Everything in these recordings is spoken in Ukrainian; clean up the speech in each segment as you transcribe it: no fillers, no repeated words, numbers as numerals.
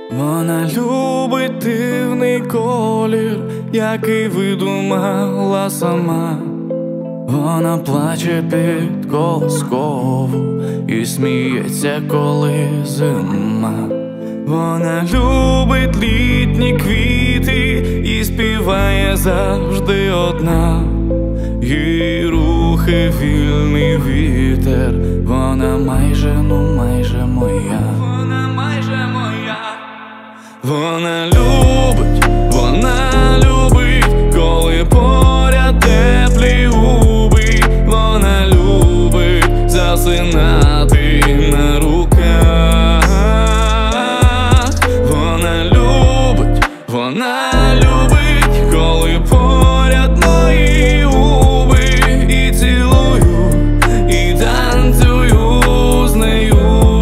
Вона любить дивний колір, який видумала сама. Вона плаче під колискову і сміється, коли зима. Вона любить літні квіти і співає завжди одна. Її рухи вільний вітер. Вона майже, майже моя. Вона майже моя. Вона любить, коли поряд теплі губи. Вона любить засинати на руках. Вона любить, коли поряд мої губи. І цілую, і танцюю з нею.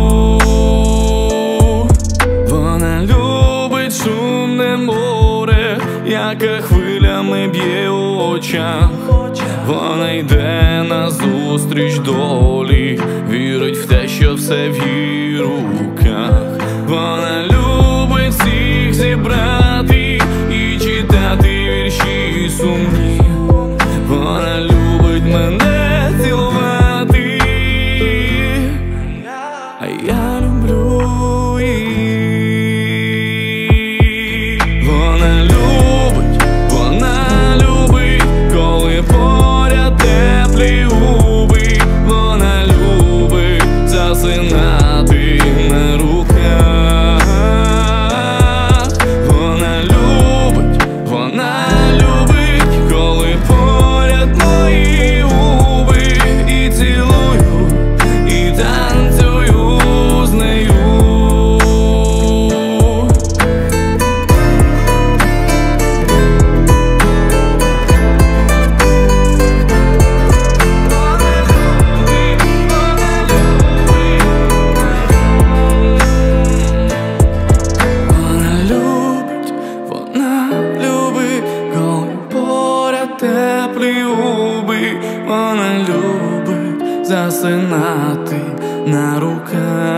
Вона любить шумне море, яке хвилями б'є у очах. Вона йде назустріч долі, вірить в те, що все в її руках. Вона любить всіх зібрати і читати вірші сумні. Вона любить мене цілувати, а я люблю її. Вона любить, коли поряд теплі губи. Вона любить засинати на руках. Вона любить, коли поряд мої губи. І цілую, і танцюю з нею. Теплі губи. Вона любить засинати на руках.